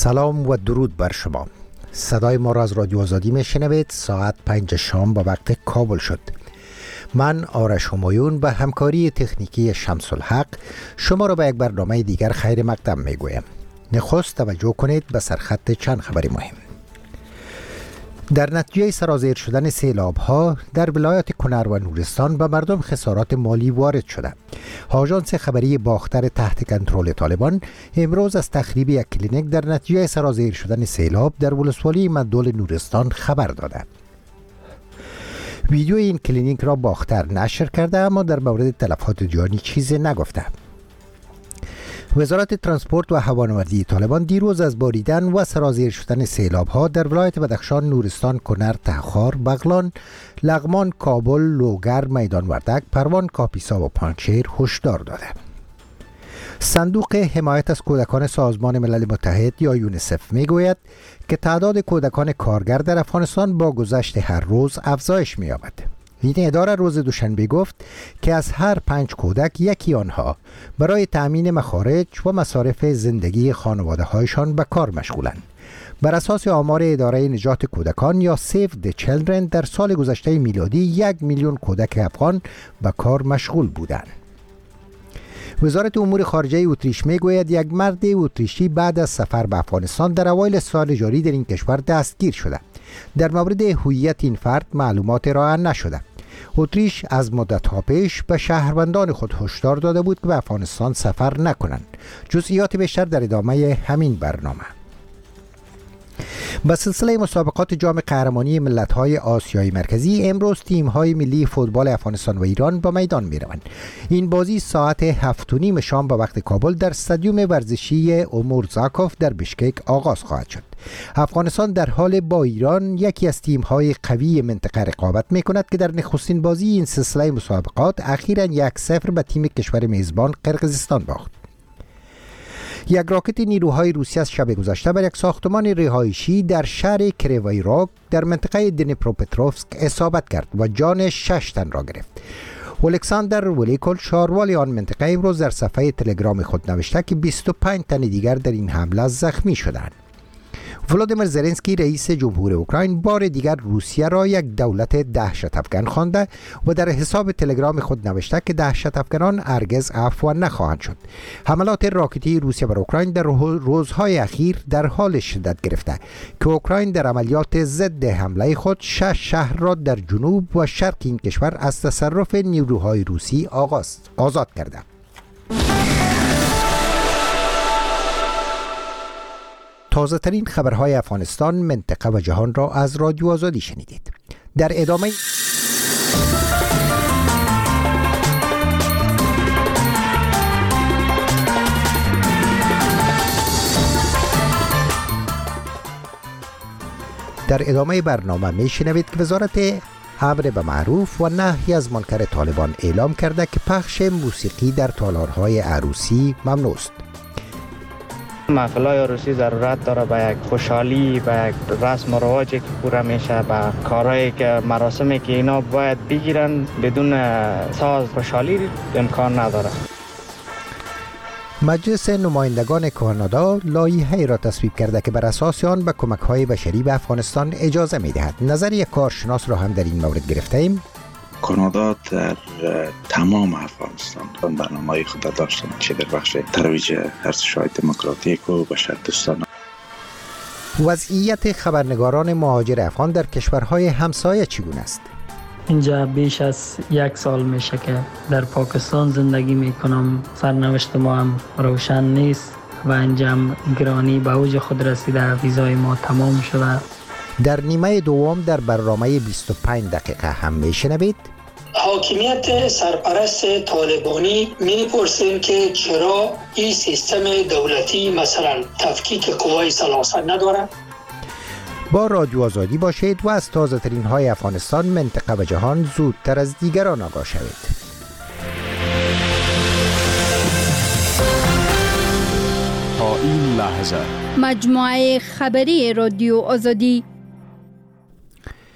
سلام و درود بر شما. صدای ما را از رادیو آزادی میشنوید. ساعت 5 شام به وقت کابل شد. من آرش همایون به همکاری تکنیکی شمس الحق شما را به یک برنامه دیگر خیر مقدم میگویم. نخست توجه کنید به سرخط چند خبر مهم. در نتیجه سرازیر شدن سیلاب‌ها در ولایات کنر و نورستان به مردم خسارات مالی وارد شده. آژانس خبری باختر تحت کنترل طالبان امروز از تخریب یک کلینیک در نتیجه سرازیر شدن سیلاب در ولسوالی مندول نورستان خبر داده. ویدیو این کلینیک را باختر نشر کرده اما در مورد تلفات جانی چیزی نگفته. وزارت ترانسپورت و هوانوردی طالبان دیروز از باریدن و سرازیر شدن سیلاب‌ها در ولایت بدخشان، نورستان، کنر، تخار، بغلان، لغمان، کابل، لوگر، میدان وردک، پروان، کاپیسا و پنجشیر هشدار داده. صندوق حمایت از کودکان سازمان ملل متحد یا یونیسف میگوید که تعداد کودکان کارگر در افغانستان با گذشت هر روز افزایش می‌یابد. این اداره روز دوشنبه گفت که از هر 5 کودک یکی آنها برای تأمین مخارج و مصارف زندگی خانواده‌هایشان به کار مشغولند. بر اساس آمار اداره نجات کودکان یا Save the Children در سال گذشته میلادی 1 میلیون کودک افغان به کار مشغول بودند. وزارت امور خارجه اتریش میگوید یک مرد اتریشی بعد از سفر به افغانستان در اوایل سال جاری در این کشور دستگیر شده. در مورد هویت این فرد معلومات ارائه نشده. اتریش از مدت‌ها پیش به شهروندان خود هشدار داده بود که به افغانستان سفر نکنند. جزئیات بیشتر در ادامه همین برنامه. به سلسله مسابقات جام قهرمانی ملت‌های آسیای مرکزی امروز تیم‌های ملی فوتبال افغانستان و ایران به میدان می‌روند. این بازی ساعت 7:30 شام به وقت کابل در استادیوم ورزشی اومورزاکوف در بشکک آغاز خواهد شد. افغانستان در حال با ایران یکی از تیم‌های قوی منطقه رقابت می‌کند که در نخستین بازی این سلسله مسابقات اخیراً 1-0 به تیم کشور میزبان قرقیزستان باخت. یک راکت نیروهای روسیه از شب گذشته بر یک ساختمان رهایشی در شهر کریوای راگ در منطقه دنیپروپتروفسک اصابت کرد و جان 6 تن را گرفت. الکساندر ولیکول شاروالی آن منطقه امروز در صفحه تلگرام خود نوشته که 25 تن دیگر در این حمله زخمی شدند. ولادیمیر زلنسکی رئیس جمهور اوکراین بار دیگر روسیه را یک دولت دهشت افکن خوانده و در حساب تلگرام خود نوشته که دهشت افکنان هرگز عفو نخواهند شد. حملات راکتی روسیه بر اوکراین در روزهای اخیر در حال شدت گرفته که اوکراین در عملیات ضد حمله خود 6 شهر را در جنوب و شرق این کشور از تصرف نیروهای روسی آزاد کرده. تازه ترین خبرهای افغانستان، منطقه و جهان را از رادیو آزادی شنیدید. در ادامه برنامه می شنوید که وزارت امر به معروف و نهی از منکر طالبان اعلام کرده که پخش موسیقی در تالارهای عروسی ممنوع است. محفل‌های عروسی ضرورت داره به یک خوشحالی، به یک رسم و رواجی که پورا میشه، به کارهایی که مراسمی که اینا باید بگیرن بدون ساز خوشحالی امکان نداره. مجلس نمایندگان کانادا لایحه‌ای را تصویب کرده که بر اساس آن به کمک‌های بشری به افغانستان اجازه می‌دهد. نظر یک کارشناس را هم در این مورد گرفتیم. کانادا در تمام افغانستان برنامه‌های خود داشتند چه در بخش ترویج ارزش‌های دموکراتیک و بشردوستانه. وضعیت خبرنگاران مهاجر افغان در کشورهای همسایه چگونه است؟ اینجا بیش از 1 سال میشه که در پاکستان زندگی میکنم. سرنوشت ما هم روشن نیست و اینجا گرانی به اوج خود رسیده. ویزای ما تمام شده. در نیمه دوم در برنامه 25 دقیقه هم میشنوید. حاکمیت سرپرست طالبانی میپرسیم که چرا این سیستم دولتی مثلا تفکیک قوای سلاسه نداره. با رادیو آزادی باشید و از تازه ترین های افغانستان، منطقه و جهان زودتر از دیگران آگاه شوید. تا این لحظه مجموعه خبری رادیو آزادی.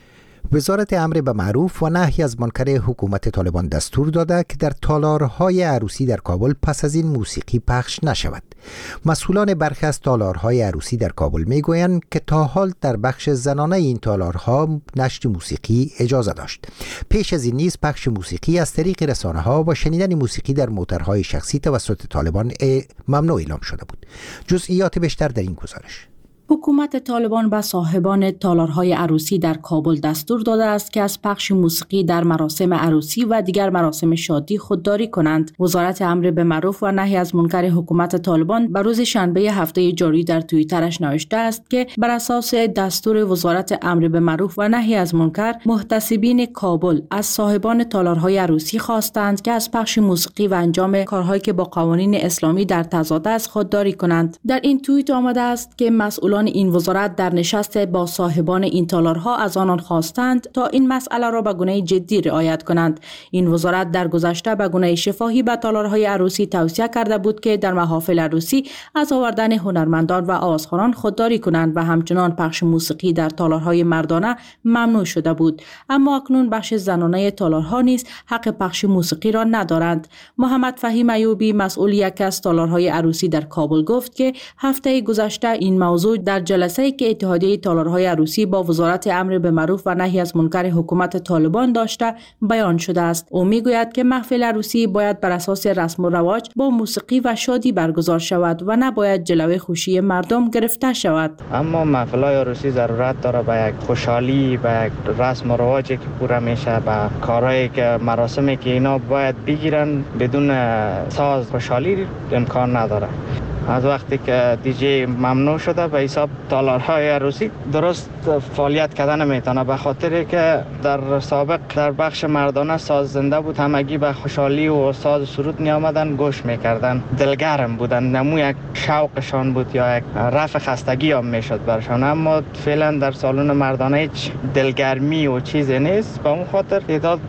وزارت امر به معروف و نهی از منکر حکومت طالبان دستور داده که در تالارهای عروسی در کابل پس از این موسیقی پخش نشود. مسئولان برخی از تالارهای عروسی در کابل میگویند که تا حال در بخش زنانه این تالارها نشر موسیقی اجازه داشت. پیش از این نیز پخش موسیقی از طریق رسانه‌ها و شنیدن موسیقی در موترهای شخصی توسط طالبان ممنوع اعلام شده بود. جزئیات بیشتر در این گزارش. حکومت طالبان به صاحبان تالارهای عروسی در کابل دستور داده است که از پخش موسیقی در مراسم عروسی و دیگر مراسم شادی خودداری کنند. وزارت امر به معروف و نهی از منکر حکومت طالبان به روز شنبه هفته جاری در توییترش نوشته است که بر اساس دستور وزارت امر به معروف و نهی از منکر، محتسبین کابل از صاحبان تالارهای عروسی خواستند که از پخش موسیقی و انجام کارهایی که با قوانین اسلامی در تضاد است خودداری کنند. در این توییت آمده است که مسئولان این وزارت در نشست با صاحبان این تالارها از آنان خواستند تا این مسئله را به گونه جدی رعایت کنند. این وزارت در گذشته به گونه شفاهی به تالارهای عروسی توصیه کرده بود که در محافل عروسی از آوردن هنرمندان و آوازخوانان خودداری کنند و همچنان پخش موسیقی در تالارهای مردانه ممنوع شده بود. اما اکنون بخش زنانه تالارها نیز حق پخش موسیقی را ندارند. محمد فهیم ایوبی، مسئول یک از تالارهای عروسی در کابل، گفت که هفته گذشته این موضوع در جلسه‌ای که اتحادیه تالارهای عروسی با وزارت امر به معروف و نهی از منکر حکومت طالبان داشته بیان شده است. او میگوید که محفل عروسی باید بر اساس رسم و رواج با موسیقی و شادی برگزار شود و نباید جلوه خوشی مردم گرفته شود. اما محفل‌های عروسی ضرورت داره به یک خوشحالی، به یک رسم و رواجی که پوره میشه، به کارهایی که مراسمی که اینا باید بگیرن. بدون ساز خوشحالی امکان نداره. از وقتی که دیجی ممنوع شده به حساب تالارهای عروسی درست فعالیت کردن نمیتونه، به خاطر که در سابق در بخش مردانه ساز زنده بود، همگی به خوشحالی و ساز سرود می آمدن گوش میکردن، دلگرم بودن، نمو یک شوقشان بود یا یک رفع خستگی هم میشد برشان. اما فعلا در سالن مردانه هیچ دلگرمی و چیزی نیست، به اون خاطر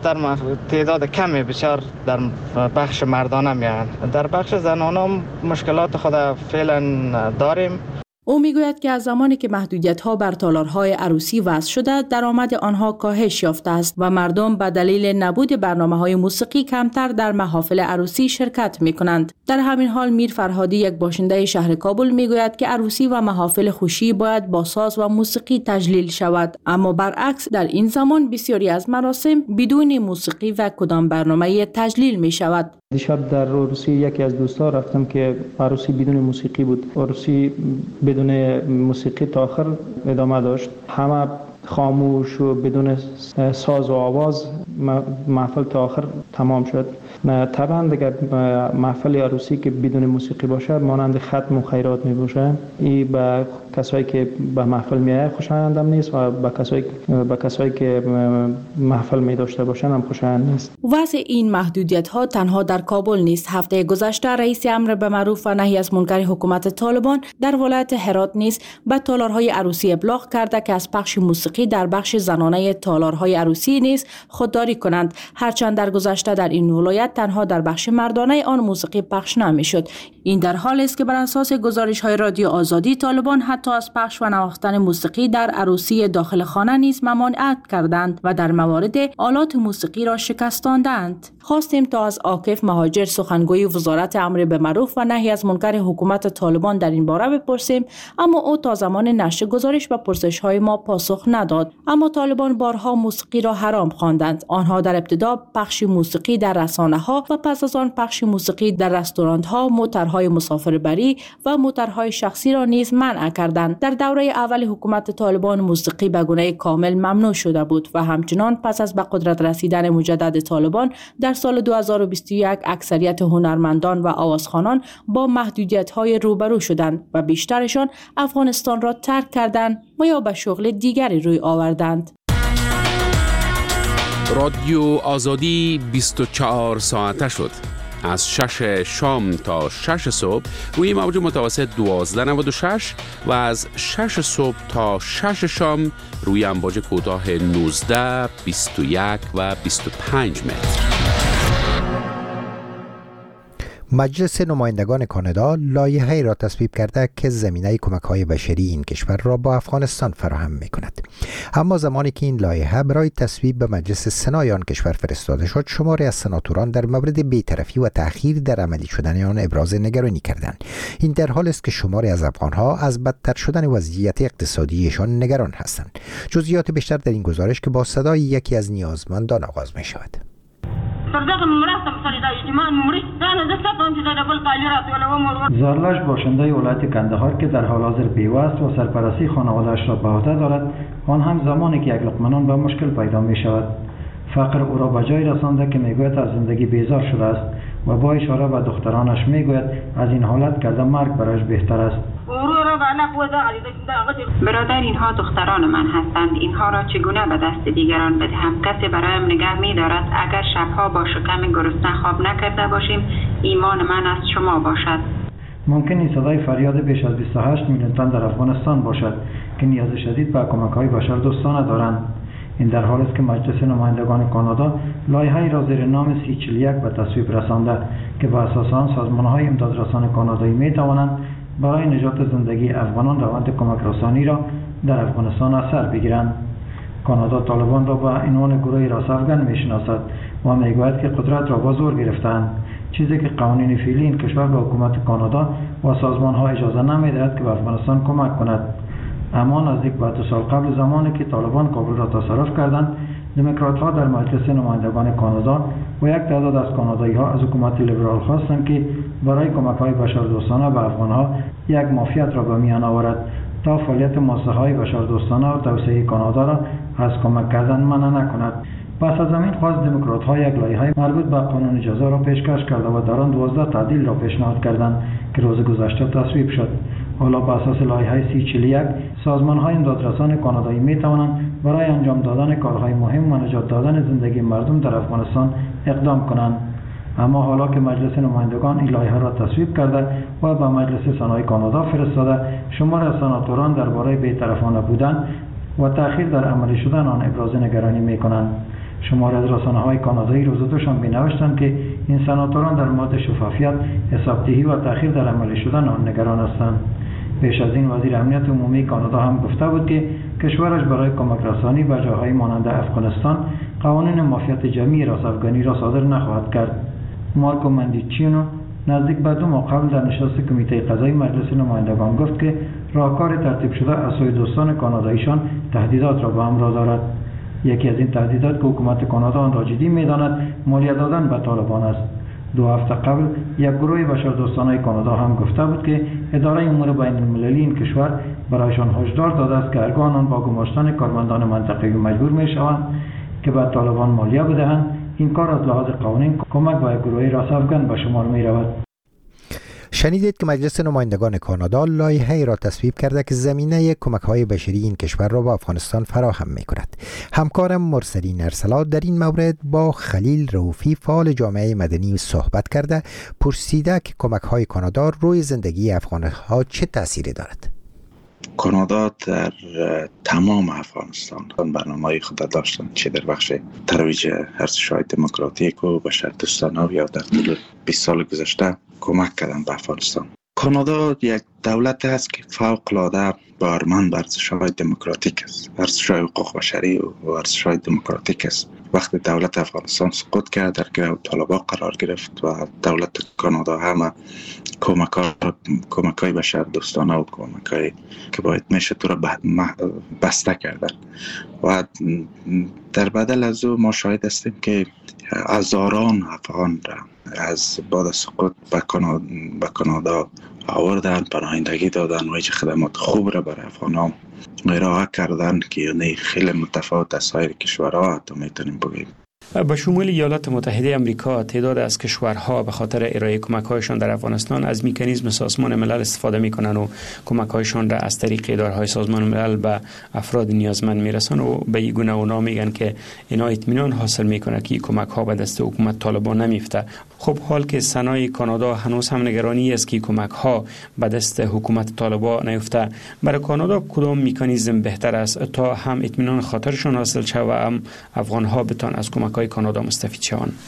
تعداد کمی بسیار در بخش مردانه میان. در بخش زنانه مشکلات خود فعلا داریم. او میگوید که از زمانی که محدودیت‌ها بر تالارهای عروسی وضع شده، درآمد آنها کاهش یافته است و مردم به دلیل نبود برنامه‌های موسیقی کمتر در محافل عروسی شرکت می‌کنند. در همین حال میر فرهادی، یک باشنده شهر کابل، میگوید که عروسی و محافل خوشی باید با ساز و موسیقی تجلیل شود، اما برعکس در این زمان بسیاری از مراسم بدون موسیقی و کدام برنامه تجلیل می‌شود. دیشب در عروسی یکی از دوستان رفتم که عروسی بدون موسیقی بود. عروسی بدون موسیقی تا آخر ادامه داشت. همه خاموش و بدون ساز و آواز محفل تا آخر تمام شد. طبعا دیگر محفل عروسی که بدون موسیقی باشه مانند ختم و خیرات می باشه. این به کسایی که به محفل میایه خوشایندم نیست و به کسایی که محفل می داشته باشن هم خوشایند نیست. وضع این محدودیت ها تنها در کابل نیست. هفته گذشته رئیس امر به معروف و نهی از منکر حکومت طالبان در ولایت هرات نیز به تالارهای عروسی ابلاغ کرده که از پخش موسیقی در بخش زنانه تالارهای عروسی نیز خودداری کنند. هرچند در گذشته در این ولایت تنها در بخش مردانه آن موسیقی پخش نمی‌شد. این در حالی است که بر اساس گزارش‌های رادیو آزادی، طالبان حتی از پخش و نواختن موسیقی در عروسی داخل خانه نیز ممانعت کردند و در موارد آلات موسیقی را شکستاندند. خواستیم تا از عاکف مهاجر، سخنگوی وزارت امر به معروف و نهی از منکر حکومت طالبان، در این باره بپرسیم، اما او تا زمان نشر گزارش و پرسش‌های ما پاسخ نداد. اما طالبان بارها موسیقی را حرام خواندند. آنها در ابتدا پخش موسیقی در رسانه‌ها و پس از آن پخش موسیقی در رستوران‌ها، موترهای مسافربری و موترهای شخصی را نیز منع کردند. در دوره اول حکومت طالبان موسیقی به گونه کامل ممنوع شده بود و همچنان پس از به قدرت رسیدن مجدد طالبان در سال 2021 اکثریت هنرمندان و آوازخوانان با محدودیت‌های روبرو شدند و بیشترشان افغانستان را ترک کردند و یا به شغل دیگری روی آوردند. رادیو آزادی 24 ساعته شد. از 6 شام تا 6 صبح روی موج متوسط 1296 و از 6 صبح تا 6 شام روی امواج کوتاه 19، 21 و 25 متر. مجلس نمایندگان کانادا لایحه‌ای را تصویب کرده که زمینه کمک‌های بشری این کشور را با افغانستان فراهم می‌کند. اما زمانی که این لایحه برای تصویب به مجلس سنای آن کشور فرستاده شد، شماری از سناتوران در مورد بی‌طرفی و تأخیر در عملی شدن آن ابراز نگرانی کردند. این در حالی است که شماری از افغان‌ها از بدتر شدن وضعیت اقتصادیشان نگران هستند. جزئیات بیشتر در این گزارش که با صدای یکی از نیازمندان آغاز می‌شود. زارلش باشنده ولایت کندهار که در حال حاضر بیوست و سرپرستی خانواده‌اش را به عهده دارد، آن هم زمانی که یک لقمه نان به مشکل پیدا می شود. فقر او را به جای رسانده که میگوید از زندگی بیزار شده است و با اشاره به دخترانش میگوید از این حالت که مرگ برایش بهتر است. برادر، اینها دختران من هستند. اینها را چگونه به دست دیگران بدهم؟ کسی برایم نگه می دارد. اگر شبها با شکم گرسنه خواب نکرده باشیم، ایمان من از شما باشد. ممکن این صدای فریاد بیش از 28 میلیون تن در افغانستان باشد که نیاز شدید به کمک‌های بشردوستانه دارند. این در حالی است که مجلس نمایندگان کانادا لایحه‌ای را زیر نام 3041 به تصویب رسانده که بر اساس آن سازمان‌های امدادرسان کانادایی می‌توانند برای نجات زندگی افغانان روند کمک رسانی را در افغانستان اثر بگیرند. کانادا طالبان را به عنوان گروه راسافگن می‌شناسد و می‌گوید که قدرت را با زور گرفتند، چیزی که قوانین فعلی این کشور به حکومت کانادا و سازمان‌ها اجازه نمی‌دهد که به افغانستان کمک کند. اما نزدیک به 2 سال قبل زمانی که طالبان کابل را تصرف کردند، دموکرات‌ها در مجلس نمایندگان کانادا و یک تعداد از کانادایی‌ها از حکومت لیبرال خواستند که برای کمک‌های بشردوستانه به افغان‌ها یک معافیت را به میان آورد تا فعالیت مؤسسه‌های بشردوستانه و توسعه کانادا را از کمک کردن منع نکند. پس از همین خواست دموکرات‌ها یک لایحه مربوط به قانون جزا را پیشکش کرده و در آن 12 تعدیل را پیشنهاد کردند که روز گذشته تصویب شد. حالا بر اساس لایحه 3041 سازمان‌های امدادرسان کانادایی می‌توانند برای انجام دادن کارهای مهم و نجات دادن زندگی مردم در افغانستان اقدام کنند. اما حالا که مجلس نمایندگان این لایحه را تصویب کرده و به مجلس سنای کانادا فرستاده، شمار از سناتوران درباره بی‌طرفانه بودن و تأخیر در عملی شدن آن ابراز نگرانی می‌کنند. شمار از رسانه‌های کانادایی روز دوشنبه نوشتند که این سناتوران در مورد شفافیت، حسابدهی و تأخیر در عملی شدن آن نگران هستند. پیش از این وزیر امنیت عمومی کانادا هم گفته بود که کشورش برای کمک رسانی به جاهای مانند افغانستان قوانین معافیت جمعی راسافگانی را صادر نخواهد کرد. مارکو مندیچینو نزدیک به 2 ماه قبل در نشست کمیته قضایی مجلس نمایندگان گفت که راهکار ترتیب شده از سوی دوستان کاناداییشان تهدیدات را به همراه دارد. یکی از این تهدیدات که حکومت کانادا آن را جدی می‌داند مالیات دادن به طالبان است. 2 هفته قبل یک گروه بشردوستانه کانادا هم گفته بود که اداره امور بین‌المللی این کشور برایشان هشدار داده است که هرگاه آنان با گماشتن کارمندان منطقه‌ای مجبور می‌شوند که به طالبان مالیه بدهند، این کار از لحاظ قانونی کمک به گروه راسافگن به شمار می‌رود. شنیدید که مجلس نمایندگان کانادا لایحه‌ای را تصویب کرده که زمینه کمک‌های بشری این کشور را به افغانستان فراهم می‌کند. همکارم مرسلین ارسلات در این مورد با خلیل رؤوفی فعال جامعه مدنی صحبت کرده، پرسیده که کمک‌های کانادا روی زندگی افغان‌ها چه تأثیری دارد. کانادا در تمام افغانستان برنامه‌های خود داشتن، چه در بخش ترویج ارزش‌های دموکراتیک و بشردوستانه یا در طول 20 سال گذشته کمک کردن به افغانستان. کانادا یک دولت است که فوق‌العاده باورمند به ارزش‌های دموکراتیک است، ارزش‌های حقوق بشری و ارزش‌های دموکراتیک است. وقتی دولت افغانستان سقوط کرد، در گرو طالبان قرار گرفت و دولت کانادا همه کمک‌های بشردوستانه و کمک‌های که باید میشه تو را بسته کردن و در بدل از او ما شاهد هستیم که هزاران افغان را از بعد سقوط به کانادا آوردن، پناهندگی دادن و هیچ خدمات خوب را برای افغانان ارائه کردن که یعنی خیلی متفاوت از سایر کشورها حتی میتونیم بگیم. به شمول ایالات متحده آمریکا تعداد از کشورها به خاطر ارائه کمک‌هایشان در افغانستان از مکانیزم سازمان ملل استفاده می‌کنند و کمک‌هایشان را از طریق اداره‌های سازمان ملل به افراد نیازمند می‌رسانند و به این گونه اونا میگن که اینا اطمینان حاصل می‌کنه که کمک‌ها به دست حکومت طالبان نمیفته. خب حال که سنای کانادا هنوز هم نگرانی است که کمک‌ها به دست حکومت طالبان نیفته، برای کانادا کدام مکانیزم بهتر است تا هم اطمینان خاطرشان حاصل شود و هم افغان‌ها بتوان از کمک‌های کانادا مستفید شوند؟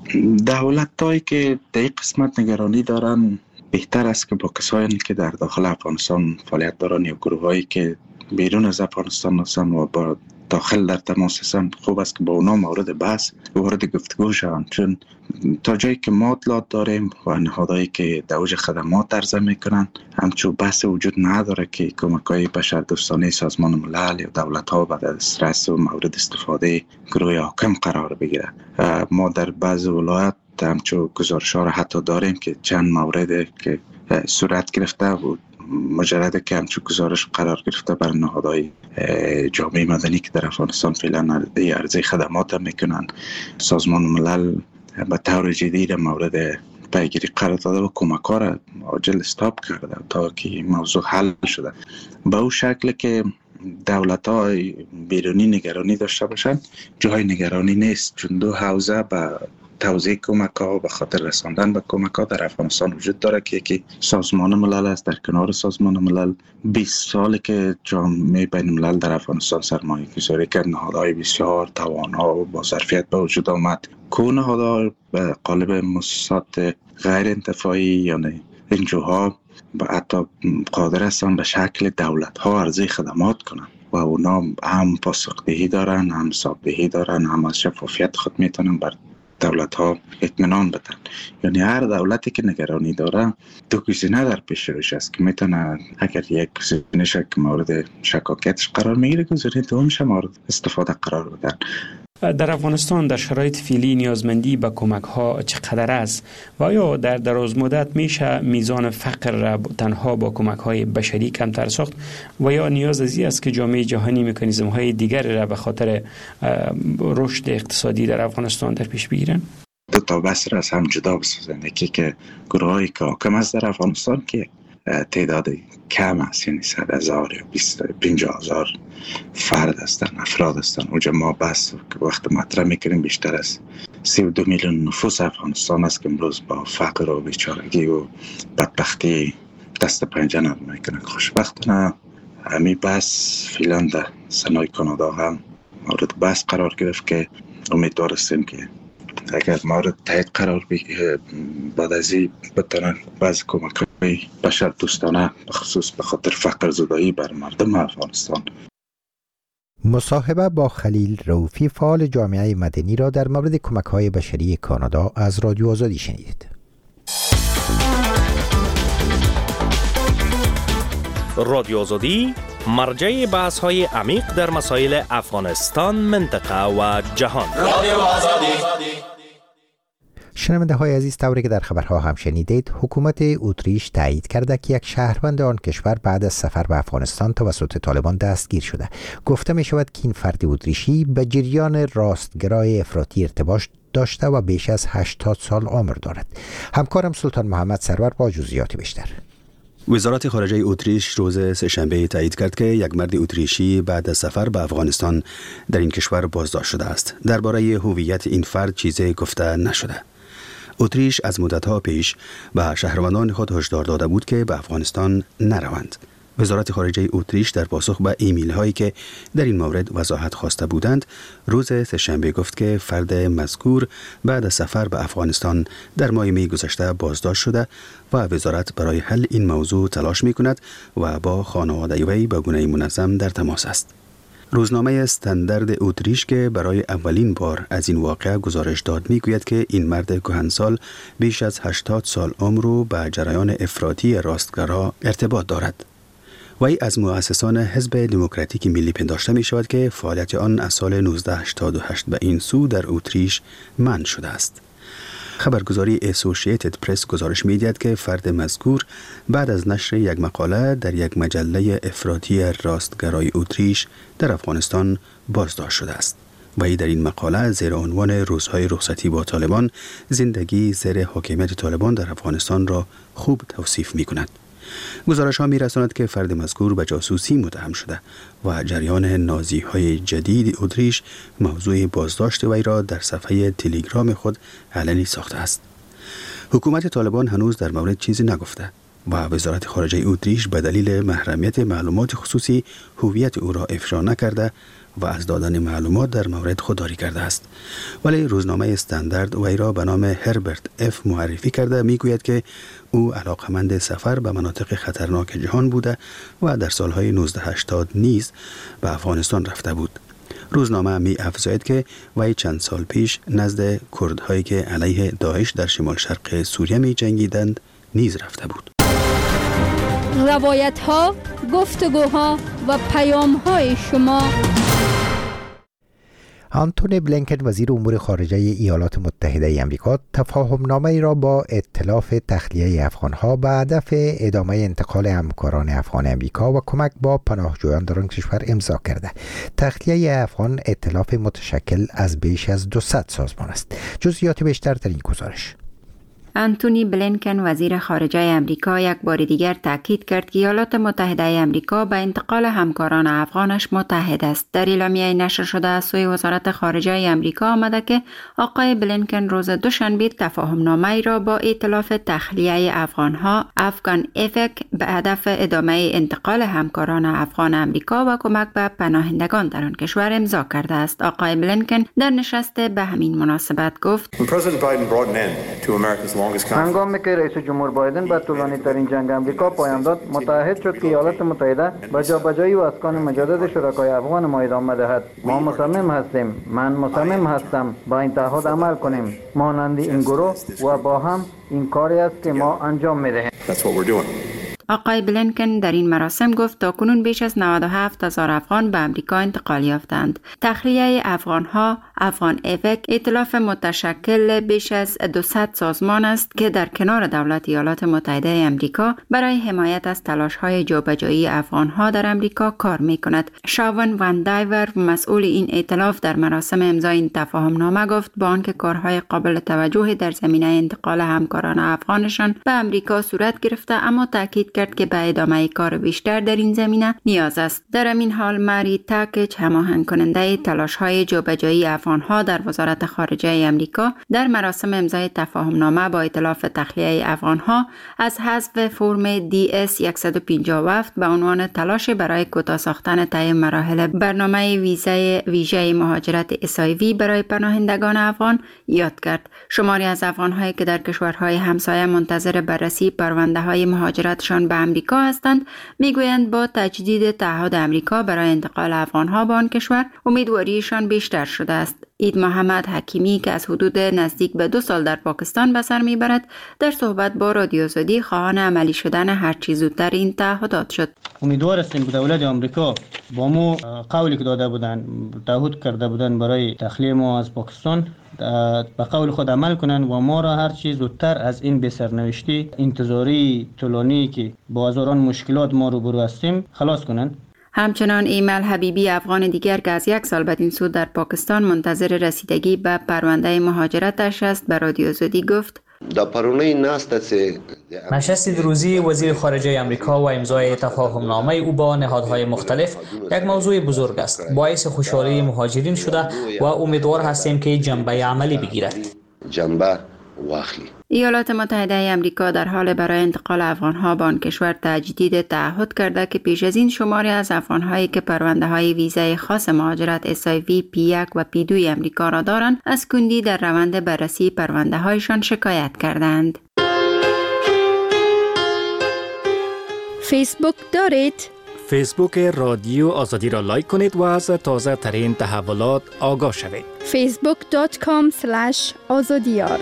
دولت‌هایی که در این قسمت نگرانی دارن بهتر است که با کسانی که در داخل افغانستان فعالیت دارن یا گروهایی که بیرون از افغانستان هستند و با داخل در تماس هستند، خوب است که با اونا مورد بحث وارد گفتگو شوند، چون تا جایی که ما اطلاعات داریم و نهادهایی که در اوج خدمات عرضه میکنن همچون بحث وجود نداره که کمک‌های بشردوستانه سازمان ملل یا دولت‌ها به دسترس و مورد استفاده گروه حاکم قرار بگیره. ما در بعض ولایات همچون گزارش‌ها را حتی داریم که چند مورد که صورت گرفته بود مجرد که همچون گزارش قرار گرفته بر نهادهای جامعه مدنی که در افغانستان فعلا عرضه خدمات هم میکنن، سازمان ملل به طور جدی در مورد پیگیری قرار داده و کمک‌ها را عاجل استاپ کرده تا که این موضوع حل شده. به اون شکل که دولت‌ها بیرونی نگرانی داشته باشند جای نگرانی نیست، چون دو حوزه به توزیع کمک‌ها و به خاطر رساندن به کمک‌ها در افغانستان وجود داره که یکی سازمان ملل است. در کنار سازمان ملل 20 ساله که جامعه بین الملل در افغانستان سرمایه گذاری کرد، نهادهای بسیار توانا و با ظرفیت به وجود آمد. نهادها به قالب مؤسسات غیر انتفاعی یعنی انجوها و حتی قادر هستند به شکل دولت‌ها عرضه خدمات کنند و اونا هم پاسخدهی دارن، هم حسابدهی دارن، هم از شفافیت خود میتونن بر دولت ها اطمینان بدن. یعنی هر دولتی که نگرانی داره دو گزینه در پیش روش است که میتونه اگر یک گزینه‌اش که مورد شکاکیتش قرار میگیره، گزینه دومش مورد استفاده قرار بدن. در افغانستان در شرایط فعلی نیازمندی به کمک ها چقدر است و آیا در دراز مدت میشه میزان فقر را تنها با کمک های بشری کمتر ساخت و یا نیاز ازی است که جامعه جهانی مکانیزم های دیگر را به خاطر رشد اقتصادی در افغانستان در پیش بگیرن؟ دو تا بحث را از هم جدا بسازن. یکی که گروه هایی که حاکم است در افغانستان که تعداد کم است، یعنی 100,000 یا 50,000 فرد هستن، افراد هستن. اونجا ما بس که وقت مطرح میکنیم بیشتر از 32 میلیون نفوس افغانستان است که امروز با فقر و بیچارگی و بدبختی دست پنجه نرم میکنن. خوشبختانه همین بس فعلا در سنای کانادا هم مورد بحث قرار گرفت که امیدوار هستیم که اگر مورد تایید قرار بگیره بعد از این بتونن بعض کمک‌های بشردوستانه بخصوص به خاطر فقر زدایی بر مردم افغانستان. مصاحبه با خلیل رؤوفی فعال جامعه مدنی را در مورد کمک‌های بشری کانادا از رادیو آزادی شنیدید. رادیو آزادی مرجع بحث‌های عمیق در مسائل افغانستان، منطقه و جهان. رادیو آزادی. شنونده های عزیز، طوری که در خبرها هم شنیدید، حکومت اتریش تایید کرده که یک شهروند آن کشور بعد از سفر به افغانستان توسط طالبان دستگیر شده. گفته می شود که این فرد اتریشی به جریان راستگرای افراطی ارتباط داشته و بیش از 80 سال عمر دارد. همکارم سلطان محمد سرور با جزئیات بیشتر. وزارت خارجه اتریش روز سه‌شنبه تایید کرد که یک مرد اتریشی بعد از سفر به افغانستان در این کشور بازداشت شده است. درباره هویت این فرد چیزی گفته نشده. اتریش از مدت‌ها پیش به شهروندان خود هشدار داده بود که به افغانستان نروند. وزارت خارجه اتریش در پاسخ به ایمیل هایی که در این مورد وضاحت خواسته بودند، روز سه‌شنبه گفت که فرد مذکور بعد از سفر به افغانستان در ماه می گذشته بازداشت شده و وزارت برای حل این موضوع تلاش می کند و با خانواده وی به گونه منظم در تماس است. روزنامه استاندارد اتریش که برای اولین بار از این واقعه گزارش داد میگوید که این مرد کهنسال بیش از 80 سال عمر رو به جریان افراطی راستگرا ارتباط دارد. وی از مؤسسان حزب دموکراتیک ملی پنداشته می شود که فعالیت آن از سال 1988 به این سو در اتریش منع شده است. خبرگزاری اسوسییتد پرس گزارش می‌دهد که فرد مذکور بعد از نشر یک مقاله در یک مجله افراطی راستگرای اتریش در افغانستان بازداشت شده است. وی در این مقاله زیر عنوان روزهای رخصتی با طالبان، زندگی زیر حاکمیت طالبان در افغانستان را خوب توصیف می‌کند. گزارش ها می رساند که فرد مذکور به جاسوسی متهم شده و جریان نازی های جدید اتریش موضوع بازداشت وی را در صفحه تلگرام خود علنی ساخته است. حکومت طالبان هنوز در مورد چیزی نگفته و وزارت خارجه اتریش به دلیل محرمیت معلومات خصوصی هویت او را افشا نکرده و از دادن معلومات در مورد خودداری کرده است. ولی روزنامه استاندارد وی را به نام هربرت اف معرفی کرده میگوید که او علاقمند سفر به مناطق خطرناک جهان بوده و در سالهای 1980 نیز به افغانستان رفته بود. روزنامه می افزاید که وی چند سال پیش نزد کردهایی که علیه داعش در شمال شرق سوریه می جنگیدند نیز رفته بود. روایت ها، گفتگوها و پیام های شما. آنتونی بلینکن وزیر امور خارجه ایالات متحده آمریکا تفاهمنامه‌ای را با ائتلاف تخلیه افغان‌ها به هدف ادامه انتقال همکاران افغان آمریکا و کمک با پناهجویان در آن کشور امضا کرده. تخلیه افغان ائتلاف متشکل از بیش از 200 سازمان است. جزئیات بیشتر در این گزارش. آنتونی بلینکن وزیر خارجه امریکا یک بار دیگر تاکید کرد که ایالات متحده امریکا به انتقال همکاران افغانش متحد است. در اعلامیه نشر شده از سوی وزارت خارجه امریکا آمده که آقای بلینکن روز دوشنبه تفاهمنامه‌ای را با ائتلاف تخلیه افغانها افغان افک به هدف ادامه انتقال همکاران افغان امریکا و کمک به پناهندگان در آن کشور امضا کرده است. آقای بلینکن در نشست به همین مناسبت گفت: هنگامی که رئیس جمهور بایدن به طولانی ترین جنگ امریکا پایان داد، متحد شد که ایالات متحده به جابجایی و اسکان مجدد شرکای افغان ما ادامه دهد. ما مصمم هستیم، من مصمم هستم با این تعهد عمل کنیم. مانند این گروه و با هم این کاری است که ما انجام می‌دهیم. آقای بلینکن در این مراسم گفت تاکنون بیش از 97,000 افغان به امریکا انتقال یافتند. تخلیه افغانها، افغان افک، ائتلاف متشکل بیش از 200 سازمان است که در کنار دولت ایالات متحده امریکا برای حمایت از تلاش‌های جابجایی افغانها در امریکا کار می‌کند. شاون وان دایور، مسئول این ائتلاف، در مراسم امضای این تفاهمنامه گفت با آنکه کارهای قابل توجهی در زمینه انتقال همکاران افغانشان به امریکا صورت گرفته، اما تاکید کرد که به ادامه کار بیشتر در این زمینه نیاز است. در همین حال ماری تاکچ، هماهنگ کننده تلاش‌های جابجایی افغان‌ها در وزارت خارجه امریکا، در مراسم امضای تفاهمنامه با ائتلاف تخلیه افغان‌ها از حذف فرم DS 157 به عنوان تلاش برای کوتاه ساختن طی مراحل برنامه ویزای ویژه مهاجرت SIV برای پناهندگان افغان یاد کرد. شماری از افغان‌هایی که در کشورهای همسایه منتظر بررسی پرونده‌های مهاجرتشان به امریکا هستند میگویند با تجدید تعهد امریکا برای انتقال افغان‌ها به آن کشور امیدواریشان بیشتر شده است. عید محمد حکیمی که از حدود نزدیک به 2 سال در پاکستان به سر میبرد، در صحبت با رادیو آزادی خواهان عملی شدن هرچی زودتر این تعهدات شد. امیدوار هستیم که دولت آمریکا با ما قولی که داده بودن، تعهد کرده بودن برای تخلیه ما از پاکستان، به قول خود عمل کنن و ما را هرچی زودتر از این به سرنوشتی انتظاری طولانی که با هزاران مشکلات ما روبرو هستیم خلاص کنن. همچنان ایمل حبیبی، افغان دیگر که از 1 سال بدین سو در پاکستان منتظر رسیدگی به پرونده مهاجرتش است، به رادیو آزادی گفت: نشست روزی وزیر خارجه آمریکا و امضای تفاهمنامه او با نهادهای مختلف یک موضوع بزرگ است. باعث خوشحالی مهاجرین شده و امیدوار هستیم که جنبه عملی بگیرد. ایالات متحده آمریکا در حال برای انتقال افغانها به آن کشور تجدید تعهد کرده که پیش از این شماری از افغانهایی که پرونده‌های ویزای خاص مهاجرت SIV P1 و P2 امریکا را دارند از کندی در روند بررسی پرونده‌هایشان شکایت کردند. فیسبوک دارید؟ فیسبوک رادیو آزادی را لایک کنید و از تازه ترین تحولات آگاه شوید. facebook.com/azadiyar.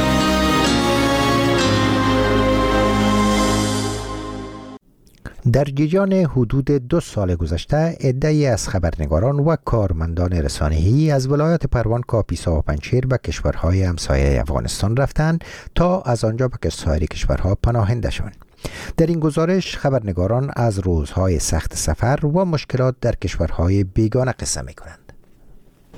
در گیجان حدود 2 سال گذشته، عده‌ای از خبرنگاران و کارمندان رسانه‌ای از ولایت پروان، کاپیسا و پنجشیر به کشورهای همسایه افغانستان رفتند تا از آنجا به سایر کشورها پناهنده شوند. در این گزارش خبرنگاران از روزهای سخت سفر و مشکلات در کشورهای بیگانه قصه می‌کنند.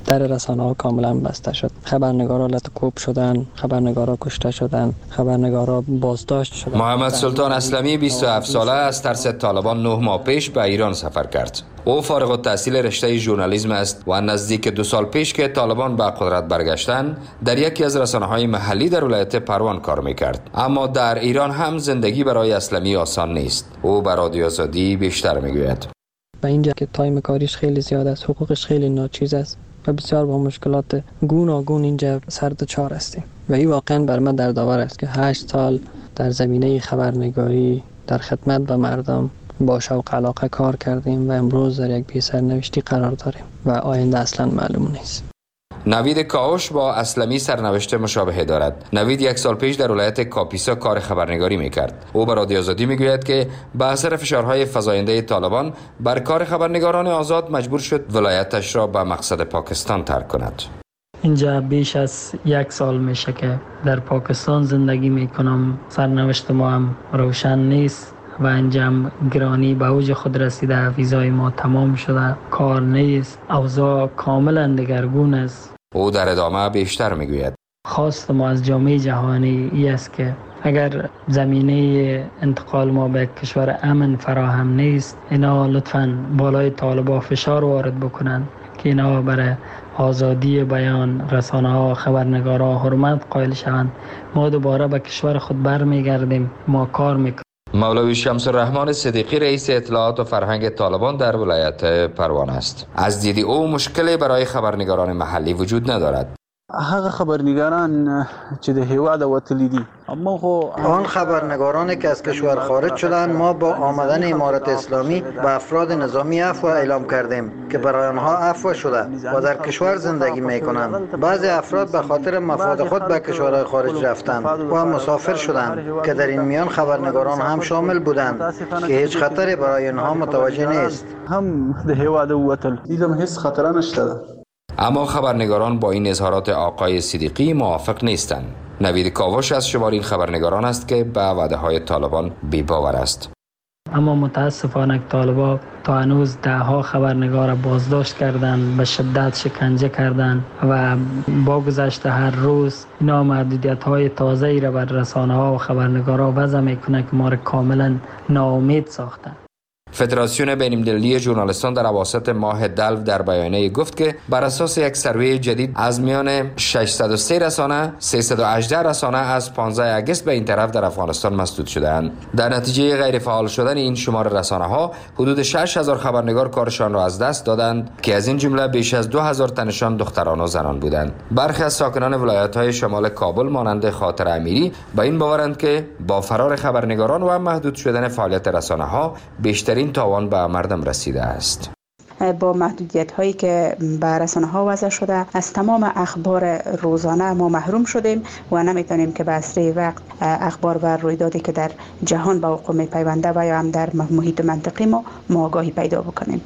در رسانه ها کاملا بسته شد. خبرنگارا لطکوب شدن، خبرنگارا کشته شدن، خبرنگارا بازداشت شدن. محمد سلطان اسلمی 27 ساله از ترس طالبان 9 ماه پیش به ایران سفر کرد. او فارغ التحصیل رشته ژورنالیسم است و نزدیک 2 سال پیش که طالبان به قدرت برگشتند در یکی از رسانه‌های محلی در ولایت پروان کار می‌کرد. اما در ایران هم زندگی برای اسلمی آسان نیست. او به رادیو آزادی بیشتر می‌گوید. و اینجا که تایم کاریش خیلی زیاد است، حقوقش خیلی ناچیز است و بسیار با مشکلات گوناگون اینجا سر دچار هستیم و این واقعا بر من دردآور است که 8 سال در زمینه خبرنگاری در خدمت به مردم با شوق علاقه کار کردیم و امروز در یک بی سرنوشتی قرار داریم و آینده اصلا معلوم نیست. نوید کاوش با اسلمی سرنوشت مشابهی دارد. نوید 1 سال پیش در ولایت کاپیسا کار خبرنگاری میکرد. او به رادیو آزادی میگوید که به اثر فشارهای فزاینده طالبان بر کار خبرنگاران آزاد مجبور شد ولایتش را به مقصد پاکستان ترک کند. اینجا بیش از 1 سال میشه که در پاکستان زندگی میکنم. سرنوشت ما هم روشن نیست و انجام گرانی به اوج خود رسیده. ویزای ما تمام شده، کار نیست، اوضاع کاملا دگرگون است. او در ادامه بیشتر میگوید خواست ما از جامعه جهانی ای است که اگر زمینه انتقال ما به کشور امن فراهم نیست، اینا لطفاً بالای طالبان فشار وارد بکنن که اینا برای آزادی بیان، رسانه ها، خبرنگارا حرمت قائل شوند. ما دوباره به کشور خود برمیگردیم، ما کار میکنیم. مولوی شمس الرحمن صدیقی رئیس اطلاعات و فرهنگ طالبان در ولایت پروان است. از دید او مشکلی برای خبرنگاران محلی وجود ندارد. هغه خبرنگاران چې د هیواد وتلی دي اما خو آن خبرنگارانی که از کشور خارج شدند، ما با آمدن امارت اسلامی به افراد نظامی عفو اعلام کردیم که برای آنها عفو شده و در کشور زندگی میکنند. بعضی افراد به خاطر مفاد خود به کشورهای خارج رفتند و مسافر شدند که در این میان خبرنگاران هم شامل بودند که هیچ خطری برای آنها متوجه نیست. هم د هیواد وتل دیدم هیچ خطر نشته. اما خبرنگاران با این اظهارات آقای صدیقی موافق نیستند. نوید کاوش از شمار این خبرنگاران است که به وعده‌های طالبان بی‌باور است. اما متاسفانه طالبان تا هنوز 10 خبرنگار بازداشت کردند، به شدت شکنجه کردند و با گذشت هر روز اینا محدودیت‌های تازه‌ای را بر رسانه‌ها و خبرنگارا وضع می‌کنه که ما را کاملا ناامید ساختند. فدراسیون بین‌المللی ژورنالیستان در اواسط ماه دلو در بیانیه گفت که بر اساس یک سروی جدید از میان 603 رسانه 318 رسانه از 15 اگست به این طرف در افغانستان مسدود شدند. در نتیجه غیر فعال شدن این شمار رسانه‌ها حدود 6000 خبرنگار کارشان را از دست دادند که از این جمله بیش از 2000 تنشان دختران و زنان بودند. برخی از ساکنان ولایت‌های شمال کابل مانند خاطر امیری به این باورند که با فرار خبرنگاران و محدود شدن فعالیت رسانه‌ها بیشتر این تاوان به مردم رسیده است. با محدودیت هایی که به رسانه ها وضع شده از تمام اخبار روزانه ما محروم شدیم و نمیتونیم که به اسرع وقت اخبار و رویدادی که در جهان به وقوع میپیونده و یا هم در محیط منطقی ما آگاهی پیدا بکنیم.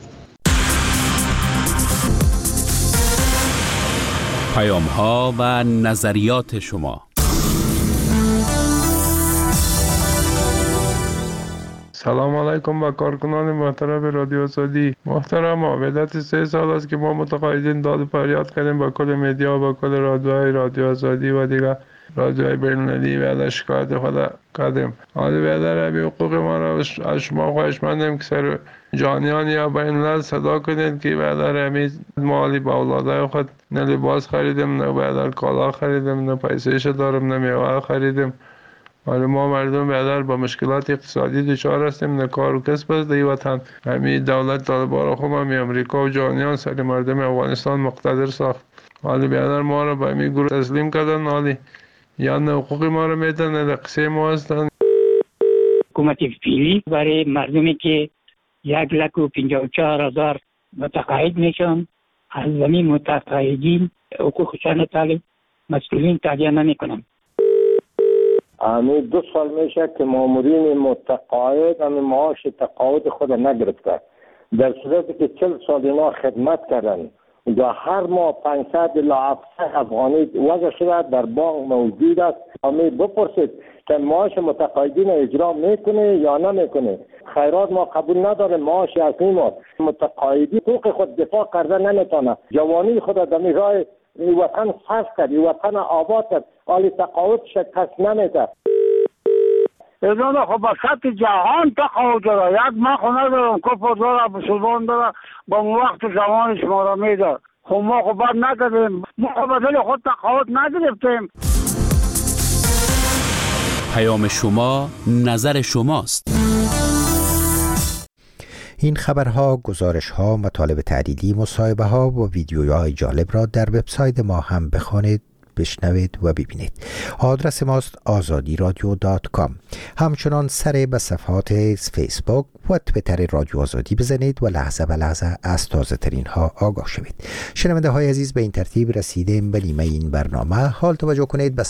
پیام ها و نظریات شما. سلام علیکم با کارکنان محترم رادیو آزادی. محترم، مدت 3 سال است که ما متقاعدین داد و فریاد کردیم با کل مدیا و با کل رادیو آزادی و دیگر رادیوهای بین‌المللی و شکایت خود کردیم. حالا بیادر همین حقوق ما را از شما خواهشمندیم که سر جانیان یا بین‌الملل صدا کنید که بیادر همین مالی با اولادای خود نه لباس خریدیم، نه بیادر کالا خریدیم، نه پیسه‌اش دارم، نه میوه خریدیم. حالا ما مردم بیادر با مشکلات اقتصادی دچار هستیم، نه کار و کسب است در وطن. همین دولت طالبان را خوب همین امریکا و جهانیان سر مردم افغانستان مقتدر ساخت. حالا بیادر ما را به همین گروه تسلیم کردن، حالی یا نه حقوق ما را میدن نه در قصه ما هستن. حکومت فعلی برای مردمی که 1,54,000 متقاعد میشن از زمین متقاعدین حقوقشان طالب مسئولین تهیه نمیکنن. همین 2 سال میشه که مامورین متقاعد همین معاش تقاعد خود نگرفته، در صورتی که 40 سال اینا خدمت کردن و هر ماه 500 الی 700 افغانی وضع شده در بانک موجود است. همین بپرسید که معاش متقاعدین اجرا میکنه یا نمیکنه. خیرات ما قبول نداره، معاش اصلی ما متقاعدی حقوق خود دفاع کرده نمیتونه، جوانی خود در راه این وطن صرف کرد، این وطن آباد کرد، حالی تقاعد کس نمیده. اینا خب با سطح جهان تقاعد داره، یک ما خونه دارم کفر داره مسلمان داره با وقت زمان شما را میده. خب ما خب باید نکردیم، ما خب بدل خود تقاعد نگرفتیم. پیام شما، نظر شماست. این خبرها، گزارشها، مطالب تحلیلی، مصاحبه‌ها و ویدیوهای جالب را در وبسایت ما هم بخوانید، بشنوید و ببینید. آدرس ماست azadiradio.com. همچنان سر به صفحات فیسبوک و تویتر رادیو آزادی بزنید و لحظه به لحظه از تازه ترین ها آگاه شوید. شنونده های عزیز، به این ترتیب رسیدیم به نیمه این برنامه. حال توجه کنید به